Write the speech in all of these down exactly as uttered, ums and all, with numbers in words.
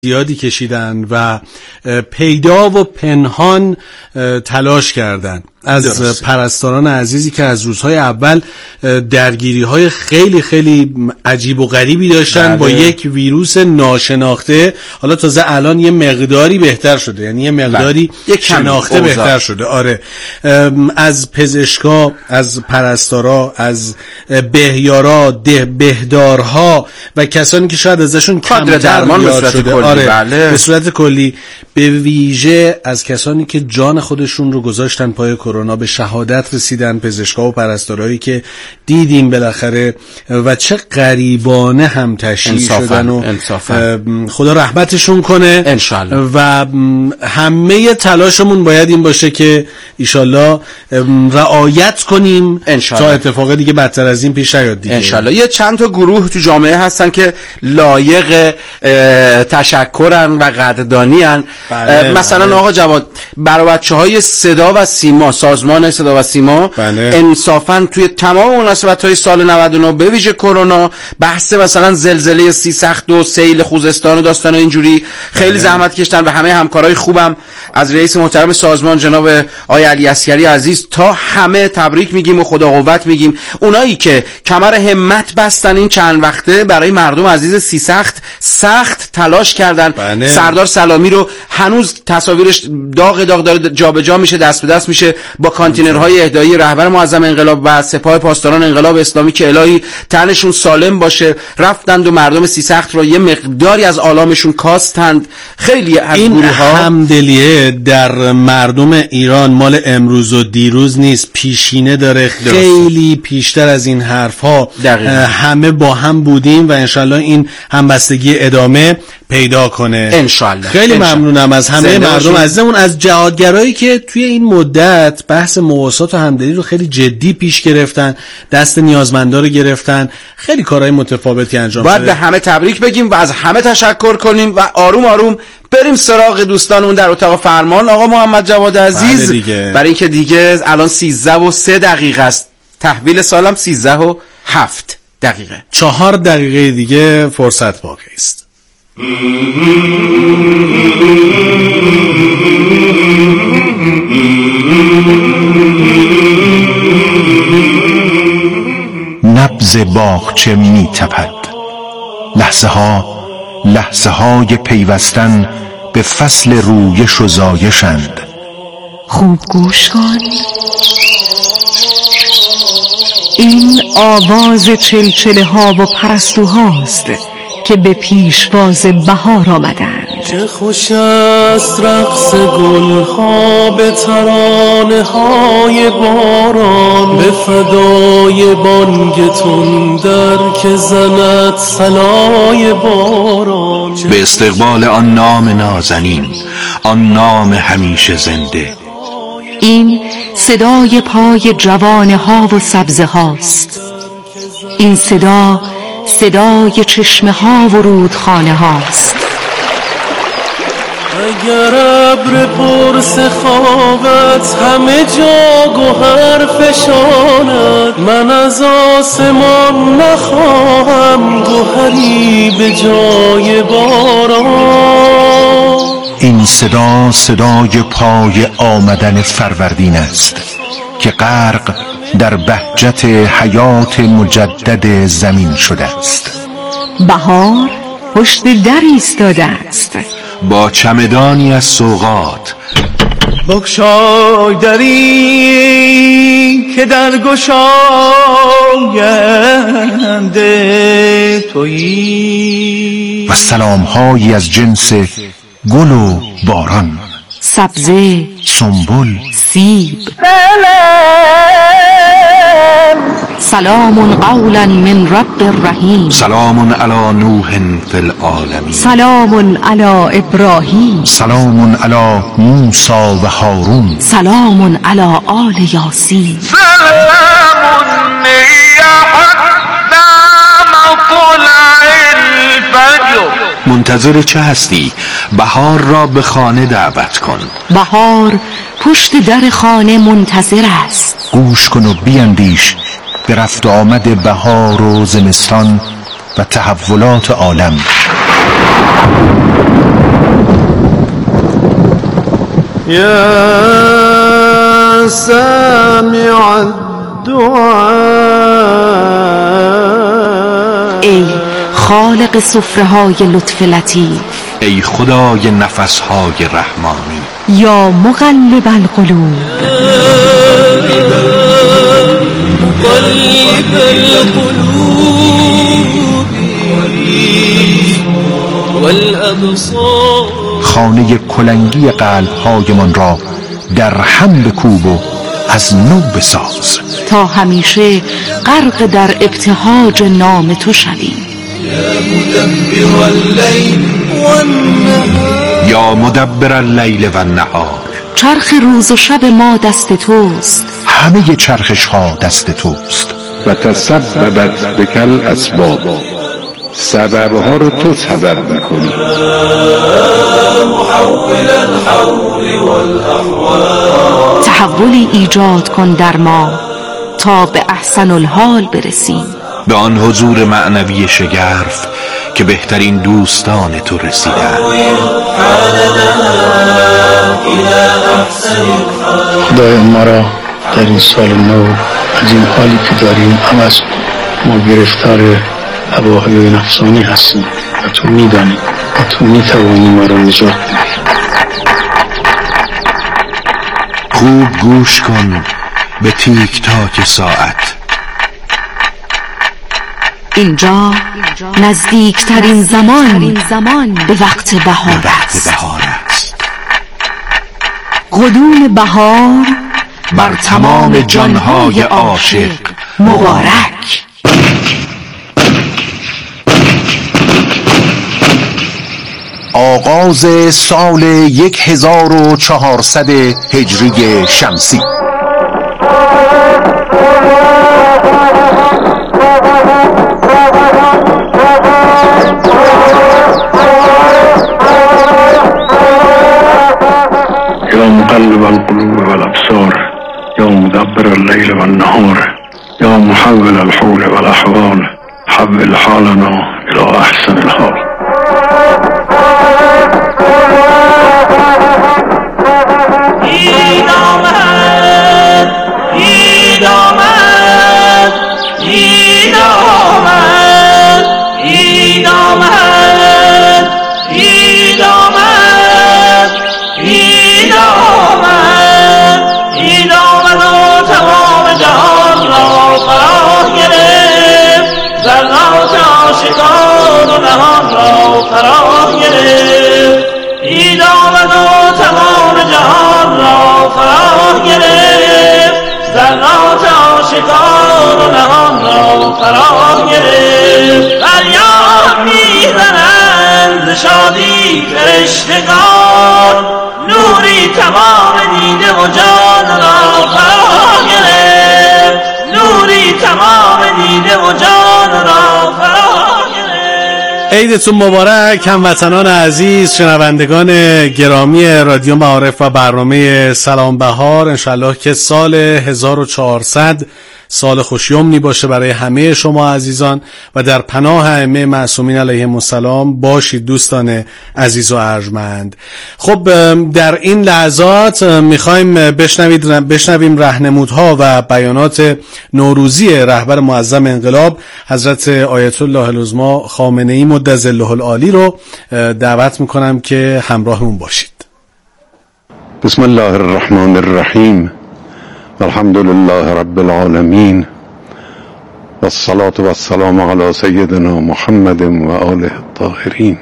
زیادی کشیدن و پیدا و پنهان تلاش کردن از درست. پرستاران عزیزی که از روزهای اول درگیری های خیلی خیلی عجیب و غریبی داشتن بله. با یک ویروس ناشناخته. حالا تازه الان یه مقداری بهتر شده، یعنی یه مقداری یک شناخته بهتر شده. آره، از پزشکا، از پرستارا، از بهیارا، ده بهدارها و کسانی که شاید ازشون کمتر درمان به صورت کلی آره. بله. به صورت کلی، به ویژه از کسانی که جان خودشون رو گذاشتن پای کرونا، به شهادت رسیدن، پزشکا و پرستارایی که دیدیم بالاخره و چه غریبانه هم تشییع شدن و انصافا. خدا رحمتشون کنه انشالله. و همه تلاشمون باید این باشه که ایشالله رعایت کنیم انشالله. تا اتفاق دیگه بدتر از این پیش نیاد دیگه انشالله. یه چند تا گروه تو جامعه هستن که لایق تشکرن و قدردانی‌ان. بله، مثلا بله. آقا جواد، برای بچه‌های صدا و سیما، سازمان صدا و سیما بله. انصافاً توی تمام مناسبت‌های سال نود و نه به ویژه کرونا، بحث مثلا زلزله سیسخت و سیل خوزستان و داستان اینجوری خیلی بله. زحمت کشیدن و همه همکارای خوبم از رئیس محترم سازمان جناب آقای علی عسکری عزیز تا همه تبریک میگیم و خدا قوت میگیم. اونایی که کمر همت بستن این چند وقته برای مردم عزیز سیسخت سخت تلاش کردن بله. سردار سلامی رو هنوز تصاویرش داغ داغ داره جابجا میشه، دست به دست میشه با کانتینرهای اهدایی رهبر معظم انقلاب و سپاه پاسداران انقلاب اسلامی که الهی تنشون سالم باشه، رفتند و مردم سیسخت رو یه مقداری از آلامشون کاستند. خیلی از این همدلیه در مردم ایران مال امروز و دیروز نیست، پیشینه داره، خیلی پیشتر از این حرفها همه با هم بودیم و انشالله این همبستگی ادامه پیدا کنه انشالله. خیلی انشالله. ممنونم از همه مردم عزیزمون، از جهادگرایی که توی این مدت بحث مواسات و همدلی رو خیلی جدی پیش گرفتن، دست نیازمندا رو گرفتن، خیلی کارهای متفاوتی انجام باید شده. به همه تبریک بگیم و از همه تشکر کنیم و آروم آروم بریم سراغ دوستانمون در اتاق فرمان. آقا محمد جواد عزیز، برای اینکه دیگه الان سیزده و سه دقیقه است، تحویل سالم سیزده و هفت دقیقه، چهار دقیقه دیگه فرصت باقی است. نبض باغچه می تپد، لحظه ها لحظه های پیوستن به فصل رویش و زایشند. خوب گوش کن، این آواز چلچله ها و پرستوهاست که به پیشواز بهار آمدند. چه خوش است رقص گلها به ترانه های باران، به فدای بانگتون در که زند صلای باران. به استقبال آن نام نازنین، آن نام همیشه زنده. این صدای پای جوانه ها و سبزه هاست، این صدا صدای چشمه ها و رودخانه هاست. اگر ابر پر سخاوت همه جا گوهر فشاند، من از آسمان نخواهم گوهری به جای باران. این صدا صدای پای آمدن فروردین است که غرق در بهجت حیات مجدد زمین شده است. بهار پشت در ایستاده است با چمدانی از سوغات. بگشای دری که در گشاینده تویی، و سلامهایی از جنس گل و باران، سبزه، سنبل، سیب. سلام قولا من رب رحیم، سلام علی نوح فی العالمین، سلام علی ابراهیم، سلام علی موسی و هارون، سلام علی آل یاسین. سلام منتظر چه هستی؟ بهار را به خانه دعوت کن. بهار پشت در خانه منتظر است. گوش کن و بیندیش به رفت آمد بهار و زمستان و تحولات عالم. يا سامع الدعاء ای خالق سفره‌های لطف لطیف، ای خدای نفسهای رحمانی، یا مقلب القلوب مقلب القلوب والابصار. خانه کلنگی قلب‌هایمان را در هم بکوب و از نو بساز، تا همیشه غرق در ابتهاج نام تو شویم. یا مدبر اللیل و النهار، چرخ روز و شب ما دست توست، همه چرخش ها دست توست. و تسببت بکل اسباب، سبب ها رو تو سبب میکنی. تحولی ایجاد کن در ما تا به احسن الحال برسیم، به آن حضور معنوی شگرف که بهترین دوستان تو رسیدند. خدای ما را در این سال نو از این حالی که داریم عوض کن. ما گرفتار هواهای نفسانی هستیم و تو میدانی و تو میتوانی ما را نجات بدی. خوب گوش کن به تیک تاک ساعت. اینجا نزدیکترین زمان به وقت بهار است. قدوم بهار بر تمام جانهای عاشق مبارک. آغاز سال یک هزار و چهارصد هجری شمسی. یا مقلب القلوب والابصار، یا مدبر اللیل والنهار، یا محول الحول والاحوال، حول حالنا الى احسن الحال. عید آمد، عید آمد، عید آمد، عید آمد، عید آمد، عید آمد، عید آمد و تمام جهان را فرا گرفت، ذرات آشکار و نهان را فرا گرفت. عید آمد و تمام جهان را فرا گرفت، ذرات آشکار و نهان را فرا گرفت. فریاد میزنند شادی فرشتگان، نوری تمام دیده و جان را فرا گرفت، نوری تمام دیده و جان را فرا گرفت. عیدتون مبارک هموطنان عزیز، شنوندگان گرامی رادیو معارف و برنامه سلام بهار. انشالله که سال هزار و چهارصد سال خوشیومنی باشه برای همه شما عزیزان و در پناه ائمه معصومین علیهم السلام باشید دوستان عزیز و ارجمند. خب در این لحظات میخوایم بشنوید بشنویم راهنمودها و بیانات نوروزی رهبر معظم انقلاب حضرت آیت الله العظمی خامنه‌ای مد ظله العالی رو دعوت میکنم که همراهمون باشید. بسم الله الرحمن الرحیم، الحمد لله رب العالمین، والصلاة والسلام علی سیدنا محمد و آله الطاهرین.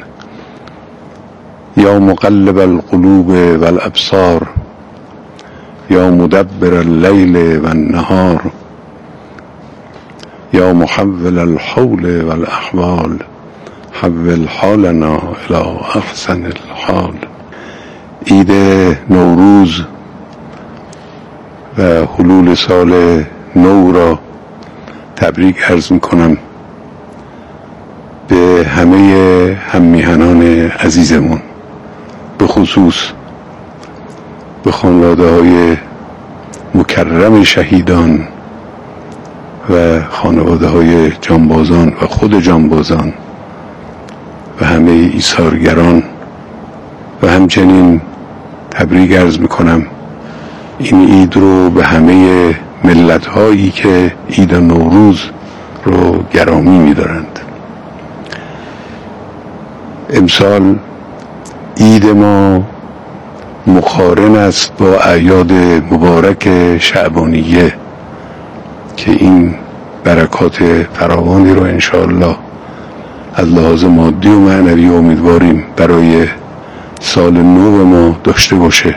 یا مقلب القلوب والابصار، یا مدبر اللیل والنهار، یا محول الحول والاحوال، حول حالنا الى احسن الحال. عید نوروز و حلول سال نو را تبریک عرض میکنم به همه هممیهنان عزیزمون، به خصوص به خانواده های مکرم شهیدان و خانواده های جانبازان و خود جانبازان و همه ایثارگران و همچنین تبریک عرض میکنم این عید رو به همه ملت هایی که عید نوروز رو گرامی می‌دارند. امسال عید ما مقارن است با اعیاد مبارک شعبانیه که این برکات فراوانی رو انشاءالله از لحاظ مادی و معنوی امیدواریم برای سال نو ما داشته باشه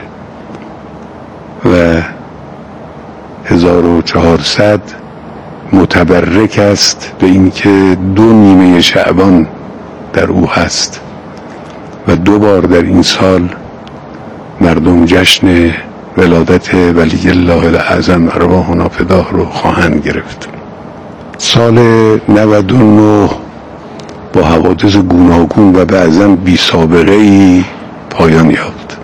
و هزار و چهارصد متبرک است به این که دو نیمه شعبان در او هست و دو بار در این سال مردم جشن ولادت ولی الله الاعظم ارواحنا فداه رو خواهند گرفت. سال نود و نه با حوادث گوناگون و بعضاً بی سابقه ای پایان یافت.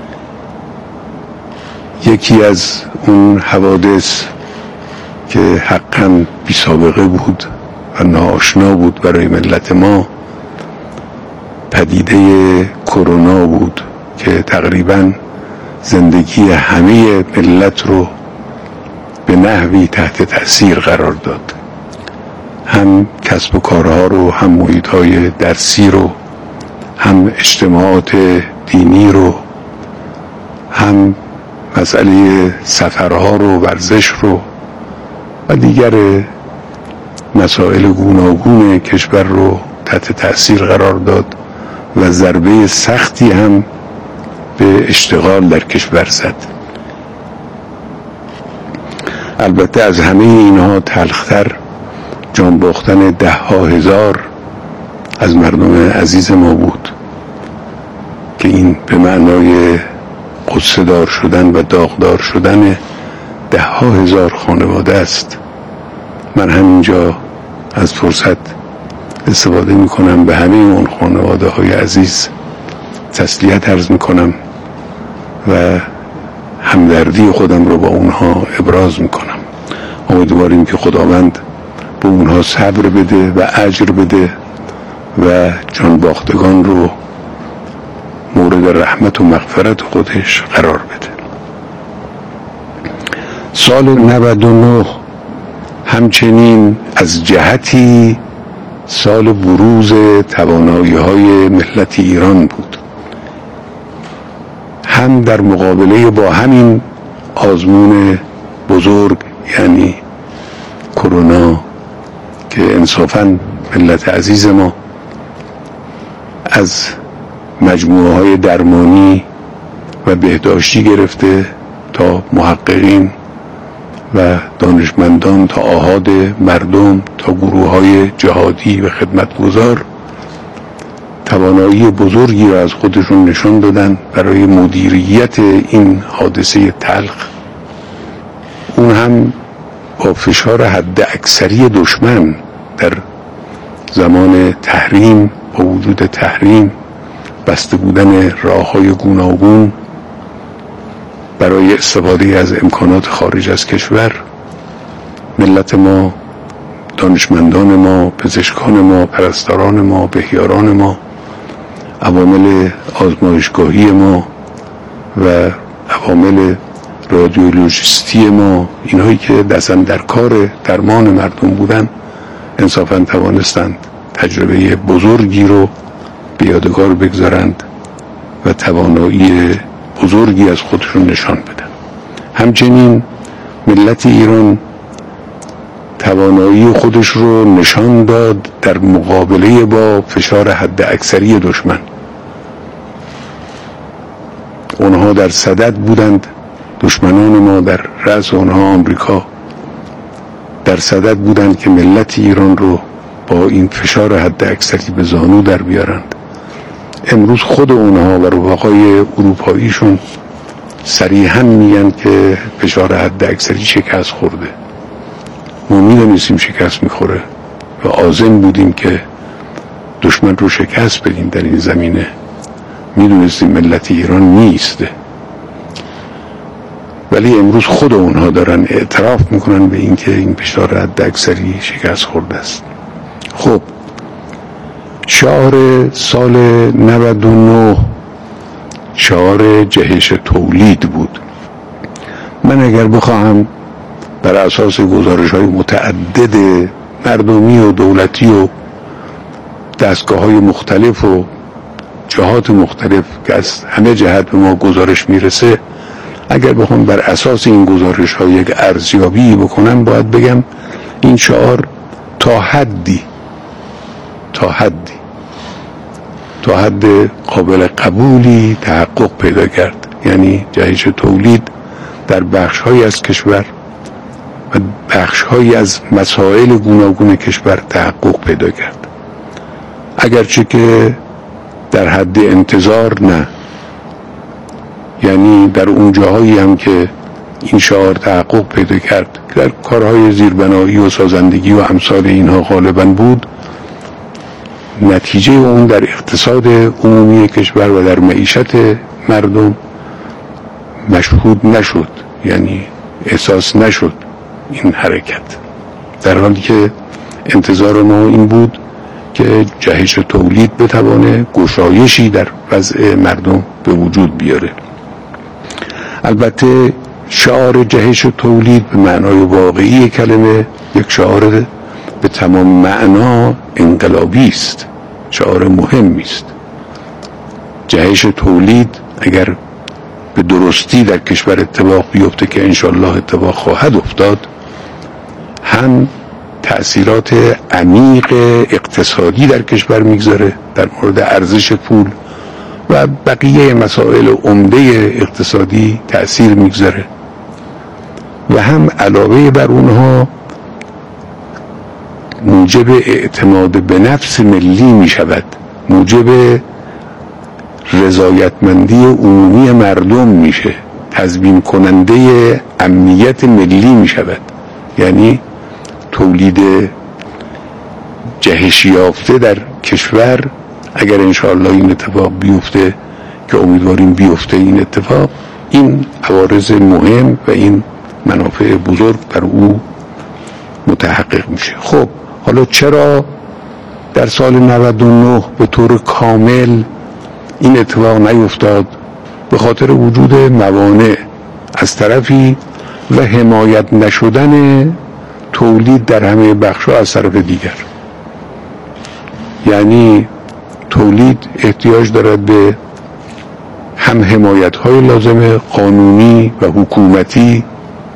یکی از اون حوادث که حقاً بی سابقه بود و ناآشنا بود برای ملت ما پدیده کرونا بود که تقریباً زندگی همه ملت رو به نحوی تحت تأثیر قرار داد، هم کسب و کارها رو، هم محیط‌های درسی رو، هم اجتماعات دینی رو، هم مسئله سفرها رو، ورزش رو و دیگر مسائل گوناگون کشور رو تحت تأثیر قرار داد و ضربه سختی هم به اشتغال در کشور زد. البته از همه اینها تلختر جان باختن ده ها هزار از مردم عزیز ما بود که این به معنای قصه دار شدن و داغدار شدن ده ها هزار خانواده است. من همینجا از فرصت استفاده می کنم به همه اون خانواده های عزیز تسلیت عرض می کنم و همدردی خودم رو با اونها ابراز می کنم. امیدواریم که خداوند به اونها صبر بده و اجر بده و جان باختگان رو مورد رحمت و مغفرت خودش قرار بده. سال نود و نه همچنین از جهتی سال بروز توانایی های ملت ایران بود، هم در مقابله با همین آزمون بزرگ یعنی کرونا که انصافاً ملت عزیز ما از مجموعه های درمانی و بهداشتی گرفته تا محققین و دانشمندان تا آحاد مردم تا گروه های جهادی و خدمتگزار توانایی بزرگی را از خودشون نشان دادن برای مدیریت این حادثه تلخ، اون هم با فشار حد اکثری دشمن در زمان تحریم، با وجود تحریم، بسته بودن راه‌های گوناگون برای استفاده از امکانات خارج از کشور، ملت ما، دانشمندان ما، پزشکان ما، پرستاران ما، بهیاران ما، عوامل آزمایشگاهی ما و عوامل رادیولوژیستی ما، اینهایی که دستن در کار درمان مردم بودن، انصافاً توانستند تجربه بزرگی رو به یادگار بگذارند و توانایی بزرگی از خودشون نشان بدن. همچنین ملت ایران توانایی خودش رو نشان داد در مقابله با فشار حد اکثری دشمن. اونها در صدد بودند، دشمنان ما در رأس اونها آمریکا در صدد بودند که ملت ایران رو با این فشار حد اکثری به زانو در بیارند. امروز خود اونها و رفقای اروپاییشون صریحاً میگن که فشار حد اکثری شکست خورده. ما میدونستیم شکست میخوره و عازم بودیم که دشمن رو شکست بدیم در این زمینه. میدونستیم ملت ایران نیسته، ولی امروز خود اونها دارن اعتراف میکنن به این که این فشار حد اکثری شکست خورده است. خب شعار سال نود و نه شعار جهش تولید بود. من اگر بخواهم بر اساس گزارش‌های متعدد مردمی و دولتی و دستگاه‌های مختلف و جهات مختلف که از همه جهت به ما گزارش میرسه، اگر بخوام بر اساس این گزارش‌ها یک ارزیابی بکنم، باید بگم این شعار تا حدی تا حدی تا حد قابل قبولی تحقق پیدا کرد. یعنی جهش تولید در بخش‌هایی از کشور و بخش‌هایی از مسائل گوناگون کشور تحقق پیدا کرد، اگرچه که در حد انتظار نه. یعنی در اون جاهایی هم که این شعار تحقق پیدا کرد، در کارهای زیربنایی و سازندگی و امثال اینها غالباً بود، نتیجه اون در اقتصاد عمومی کشور و در معیشت مردم مشهود نشد، یعنی احساس نشد این حرکت، در حالی که انتظار ما این بود که جهش تولید بتوانه گشایشی در وضع مردم به وجود بیاره. البته شعار جهش تولید به معنای واقعی کلمه یک شعار به تمام معنا انقلابی است، شعار مهمی است. جهش تولید اگر به درستی در کشور اتفاق بیفته که انشالله اتفاق خواهد افتاد، هم تأثیرات عمیق اقتصادی در کشور میگذاره، در مورد ارزش پول و بقیه مسائل عمده اقتصادی تأثیر میگذاره، و هم علاوه بر اونها موجب اعتماد به نفس ملی می شود، موجب رضایتمندی عمومی مردم میشه، تضمین کننده امنیت ملی می شود. یعنی تولید جهش یافته در کشور اگر انشاءالله این اتفاق بیفته که امیدواریم بیفته این اتفاق، این عوارض مهم و این منافع بزرگ بر او متحقق میشه. خب حالا چرا در سال نود و نه به طور کامل این اتفاق نیفتاد؟ به خاطر وجود موانع از طرفی و حمایت نشدن تولید در همه بخش‌ها از طرف دیگر. یعنی تولید احتیاج دارد به هم حمایت‌های لازم قانونی و حکومتی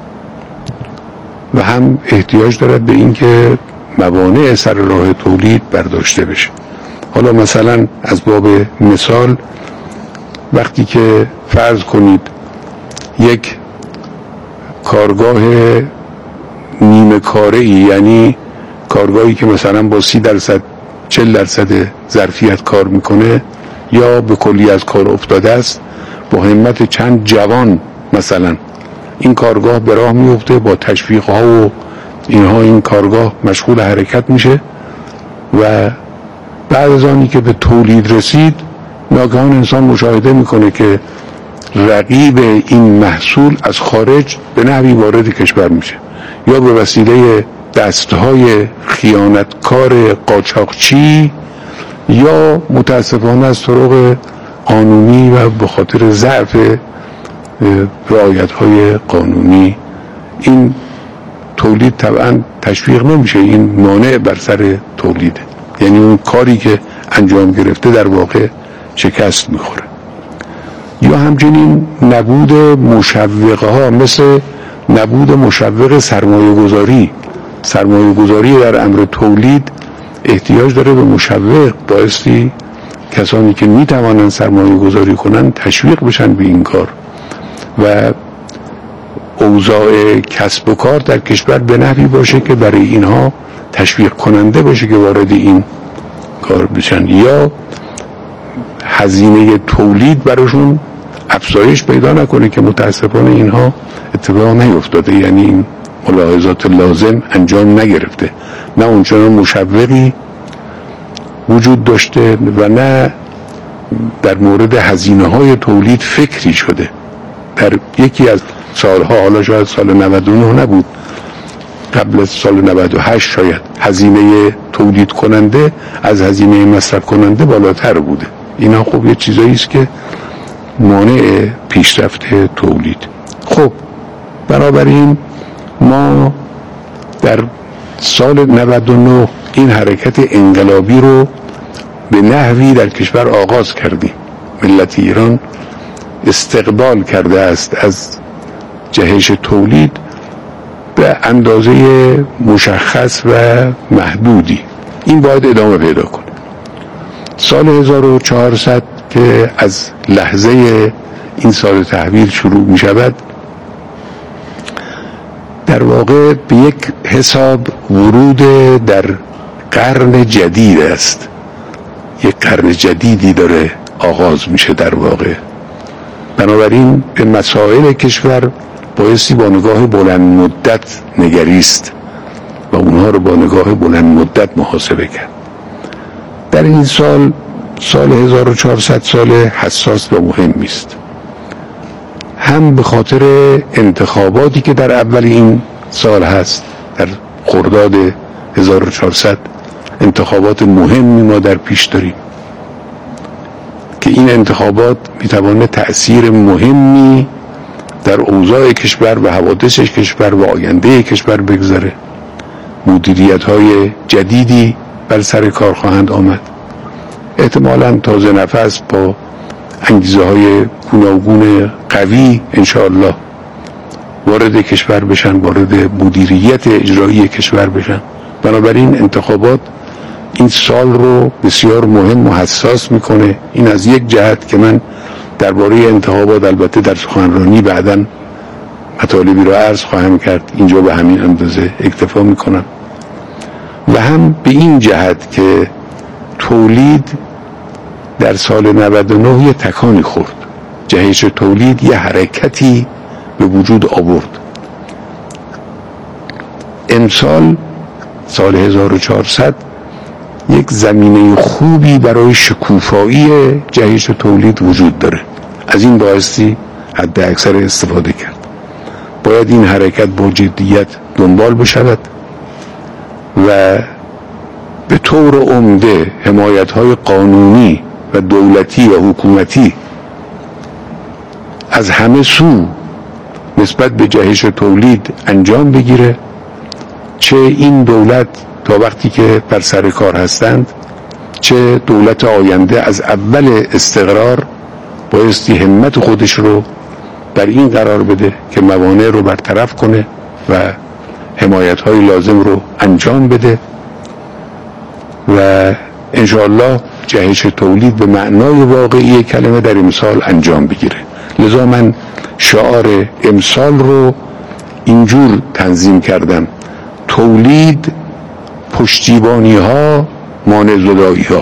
و هم احتیاج دارد به اینکه موانع سر راه تولید برداشته بشه. حالا مثلا از باب مثال، وقتی که فرض کنید یک کارگاه نیمه کاره ای، یعنی کارگاهی که مثلا با سی درصد چل درصد ظرفیت کار میکنه یا به کلی از کار افتاده است، با همت چند جوان مثلا این کارگاه به راه میفته، با تشویق ها و اینها این کارگاه مشغول حرکت میشه و بعد از آنی که به تولید رسید، ناگهان انسان مشاهده میکنه که رقیب این محصول از خارج به نحوی وارد کشور میشه، یا به وسیله دستهای خیانتکار قاچاقچی یا متاسفانه از طرق قانونی و به خاطر ضعف رعایت‌های قانونی این تولید طبعا تشویق نمیشه، این مانع بر سر تولیده. یعنی اون کاری که انجام گرفته در واقع شکست میخوره. یا همچنین نبود مشوقه ها، مثل نبود مشوق سرمایه گذاری. سرمایه گذاری در امر تولید احتیاج داره به مشوق، بایستی کسانی که میتوانند سرمایه گذاری کنند تشویق بشن به این کار و اوضاع کسب و کار در کشور به نحوی باشه که برای اینها تشویق کننده باشه که وارد این کار بشن، یا هزینه تولید براشون افزایش پیدا نکنه که متاسفانه اینها اتفاق نیفتاده. یعنی این ملاحظات لازم انجام نگرفته، نه اونچنان مشوقی وجود داشته و نه در مورد هزینه های تولید فکری شده. در یکی از سالها، حالا شاید سال نود و نه نبود، قبل از سال نود و هشت شاید، هزینه تولید کننده از هزینه مصرف کننده بالاتر بوده. اینا خب یه چیزایی است که مانع پیشرفت تولید. خب بنابراین ما در سال نود و نه این حرکت انقلابی رو به نحوی در کشور آغاز کردیم. ملت ایران استقبال کرده است از جهش تولید به اندازه مشخص و محدودی. این باید ادامه پیدا کنه. سال هزار و چهارصد که از لحظه این سال تحویل شروع می شود، در واقع به یک حساب ورود در قرن جدید است. یک قرن جدیدی داره آغاز میشه در واقع. بنابراین به مسائل کشور بایستی با نگاه بلند مدت نگریست و اونها رو با نگاه بلند مدت محاسبه کرد. در این سال سال هزار و چهارصد سال حساس و مهمی است، هم به خاطر انتخاباتی که در اول این سال هست. در خرداد هزار و چهارصد انتخابات مهمی ما در پیش داریم که این انتخابات میتوانه تأثیر مهمی در اوضاع کشور و حوادث کشور و آینده کشور بگذاره. مدیریت‌های جدیدی بر سر کار خواهند آمد، احتمالاً تازه نفس با انگیزه های گوناگون قوی انشاءالله وارد کشور بشن، وارد مدیریت اجرایی کشور بشن. بنابراین انتخابات این سال رو بسیار مهم و حساس میکنه. این از یک جهت که من درباره انتخابات البته در سخنرانی بعداً مطالبی رو عرض خواهم کرد، اینجا به همین اندازه اکتفا میکنم. و هم به این جهت که تولید در سال نود و نه یه تکانی خورد. جهش تولید یه حرکتی به وجود آورد. امسال سال هزار و چهارصد یک زمینه خوبی برای شکوفایی جهش تولید وجود داره. از این بایستی حد اکثر استفاده کرد. باید این حرکت با جدیت دنبال بشود و به طور عمده حمایت‌های قانونی و دولتی و حکومتی از همه سو نسبت به جهش تولید انجام بگیره. چه این دولت تا وقتی که بر سر کار هستند، چه دولت آینده از اول استقرار بایستی همت خودش رو در این قرار بده که موانع رو برطرف کنه و حمایت‌های لازم رو انجام بده و انشاءالله جهش تولید به معنای واقعی کلمه در امسال انجام بگیره. لذا من شعار امسال رو اینجور تنظیم کردم: تولید، پشتیبانی ها، مانع زدایی ها.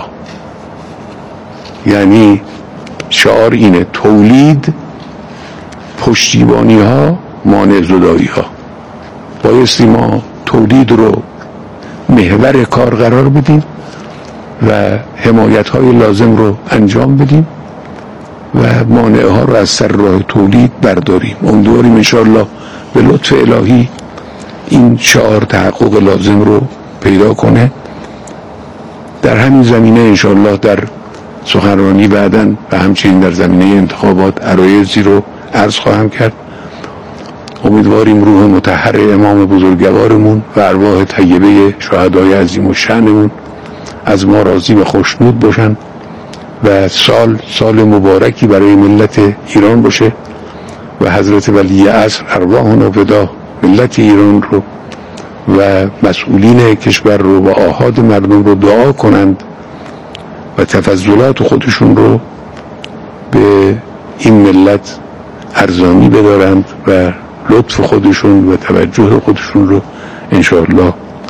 یعنی شعار اینه: تولید، پشتیبانی ها، مانع زدایی ها. بایستی ما تولید رو محور کار قرار بدیم و حمایت های لازم رو انجام بدیم و مانع ها رو از سر راه تولید برداریم. امیدواریم انشاءالله به لطف الهی این شعار تحقق لازم رو پیدا کنه. در همین زمینه انشاءالله در سخنرانی بعداً و همچنین در زمینه انتخابات عرایضی رو عرض خواهم کرد. امیدواریم روح مطهر امام بزرگوارمون و ارواح طیبه شهدای عظیم الشأنمون از ما راضی و خوشنود باشن و سال سال مبارکی برای ملت ایران باشه و حضرت ولی عصر ارواحنا فدا ملت ایران رو و مسئولین کشور رو و آحاد مردم رو دعا کنند و تفضلات خودشون رو به این ملت ارزانی بدارند و لطف خودشون و توجه خودشون رو انشاءالله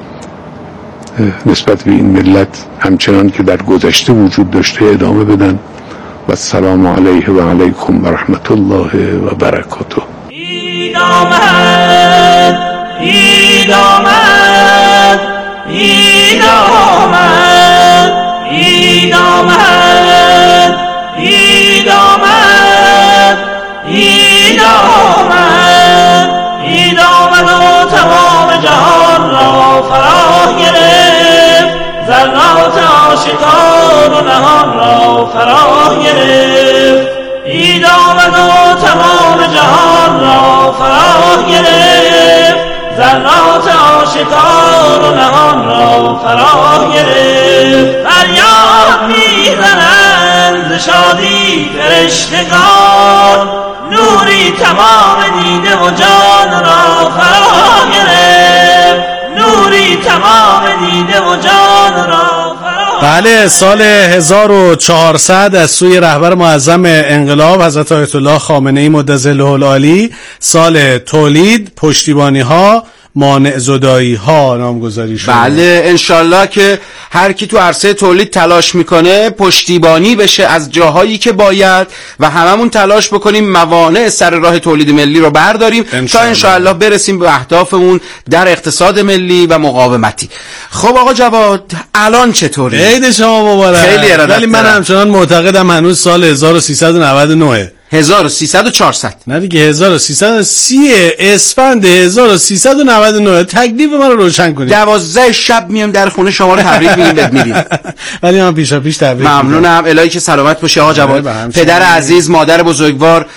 نسبت به این ملت همچنان که در گذشته وجود داشته ادامه بدن. و السلام علیه و علیکم و رحمت الله و برکاته. عید آمد، عید آمد، عید آمد، عید آمد، عید آمد، عید آمد، عید آمد و تمام جهان را فرا گرفت، ذرات آشکار و نهان را فرا گرفت. عید جهان را فرا گرفت، ذرات آشکار و نهان را فرا گرفت. فریاد میزنند ز شادی فرشتگان، نوری تمام دیده و جان را فرا گرفت، نوری تمام دیده و جان را فرا. بله، سال هزار و چهارصد از سوی رهبر معظم انقلاب حضرت آیت الله خامنه‌ای مدظله العالی، سال تولید، پشتیبانی ها، مانع زدایی ها نامگذاری شده. بله انشالله که هر کی تو عرصه تولید تلاش میکنه پشتیبانی بشه از جاهایی که باید و هممون تلاش بکنیم موانع سر راه تولید ملی رو برداریم تا انشالله برسیم به اهدافمون در اقتصاد ملی و مقاومتی. خب آقا جواد الان چطوری؟ عید شما مبارک. خیلی ارادت. ولی من همچنان معتقدم هنوز سال هزار و سیصد و نود و نه هزار و سیصد و چهارصد نه دیگه هزار و سیصد و سی اسفند هزار و سیصد و نود و نه. تکلیف من رو روشن کنید. دوازده شب میام در خونه شما رو تبریک میگیم بهت میدیم. ولی من پیشا پیش تبریک ممنونم. الهی که سلامت باشی آقا جواد، پدر عزیز، مادر بزرگوار،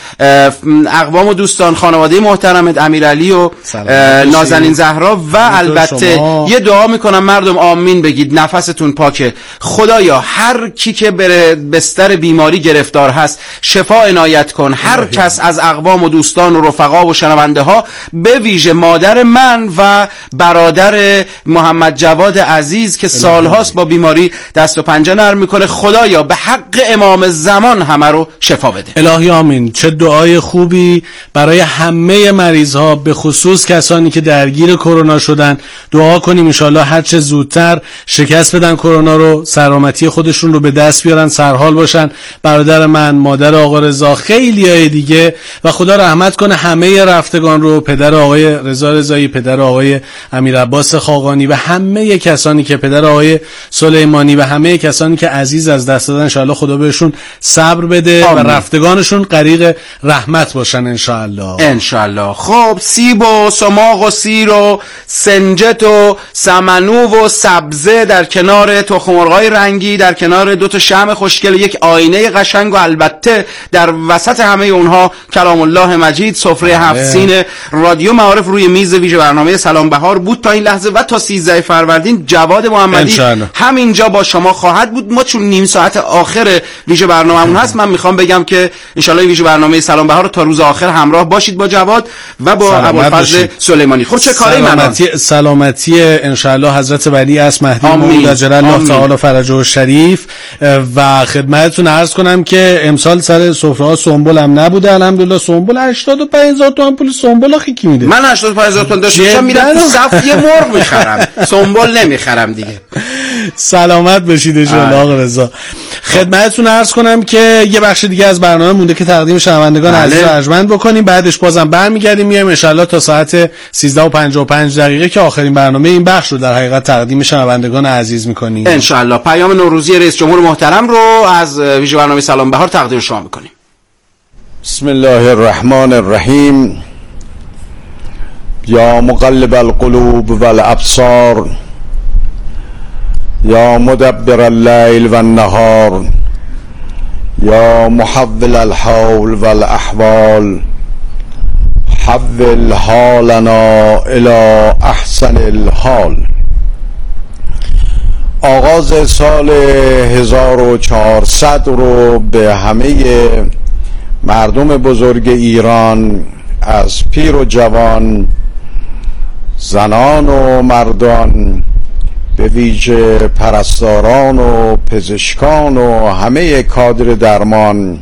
اقوام و دوستان، خانواده محترمت امیرعلی و نازنین زهرا و البته شما. یه دعا میکنم مردم آمین بگید، نفستون پاکه. خدایا هر کی که بر بستر بیماری گرفتار هست شفا عنایت کن. هر کس از اقوام و دوستان و رفقا و شنونده ها، به ویژه مادر من و برادر محمد جواد عزیز که سالهاست با بیماری دست و پنجه نرم میکنه، خدایا به حق امام زمان همه رو شفا بده. الهی آمین. چه دعای خوبی برای همه مریض ها، به خصوص کسانی که درگیر کرونا شدن. دعا کنیم ان شاءالله هر چه زودتر شکست بدن کرونا رو، سلامتی خودشون رو به دست بیارن، سرحال باشن. برادر من، مادر آقا رضا، خیلی های دیگه و خدا رحمت کنه همه رفتگان رو، پدر آقای رضا رضایی، پدر آقای امیر عباس خاقانی و همه کسانی که پدر آقای سلیمانی و همه کسانی که عزیز از دست دادن، ان شاء الله خدا بهشون صبر بده آمین. و رفتگانشون غریق رحمت باشن ان شاء الله. ان شاء الله. خب سیب و سماق و سیر و سنجت و سمنو و سبزه در کنار تخم مرغای رنگی، در کنار دو تا شمع خوشگل، یک آینه قشنگ و البته در وسط همه اونها کلام الله مجید، سفره هفت سین رادیو معارف روی میز ویژه برنامه سلام بهار بود تا این لحظه و تا سیزده فروردین جواد محمدی همینجا با شما خواهد بود. ما چون نیم ساعت آخر ویژه برنامه‌مون هست، من میخوام بگم که انشالله ویژه برنامه سلام بهار تا روز آخر همراه باشید با جواد و با ابوالفضل سلیمانی. خب چه کاری سلامتی من سلامتی انشالله حضرت ولی اس مهدی موعود اجل الله تعالی فرجه الشریف. و خدمتتون عرض کنم که امسال سر سفره ها سنبل هم نبوده الحمدلله. سنبل هشتاد و پنج هزار تومان پول سنبل آخه کی میده؟ من هشتاد و پنج هزار تومان داشتم میرم تو صف یه مرغ میخرم، سنبل نمیخرم دیگه. سلامت باشید ان شاء الله آقا رضا. خدمتتون عرض کنم که یه بخش دیگه از برنامه مونده که تقدیم شنوندگان عزیز ارجمند بکنیم، بعدش بازم برمیگردیم میایم ان شاء الله تا ساعت سیزده و پنجاه و پنج دقیقه که آخرین برنامه این بخش رو در حقیقت تقدیم شنوندگان عزیز میکنیم ان شاء الله. پیام نوروزی رئیس جمهور محترم رو از ویژه برنامه سلام بهار تقدیم شما میکنیم. بسم الله الرحمن الرحیم. یا مقلب القلوب والابصار، یا مدبر اللیل والنهار، یا محول الحول والاحوال، حول حالنا الى احسن الحال. آغاز سال هزار و چهارصد رو به همه مردم بزرگ ایران، از پیر و جوان، زنان و مردان، به ویژه پرستاران و پزشکان و همه کادر درمان،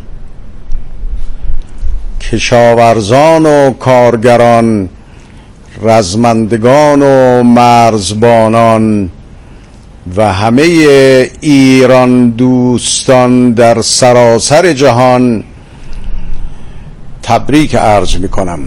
کشاورزان و کارگران، رزمندگان و مرزبانان و همه ایران دوستان در سراسر جهان تبریک عرض می کنم.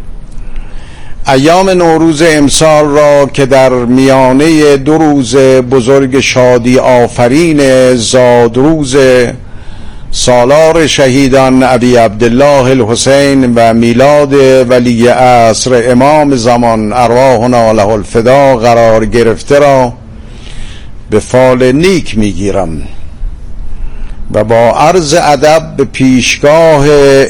ایام نوروز امسال را که در میانه دو روز بزرگ شادی آفرین زادروز سالار شهیدان ابی عبدالله الحسین و میلاد ولی عصر امام زمان ارواحنا له الفدا قرار گرفته را به فال نیک میگیرم و با عرض ادب به پیشگاه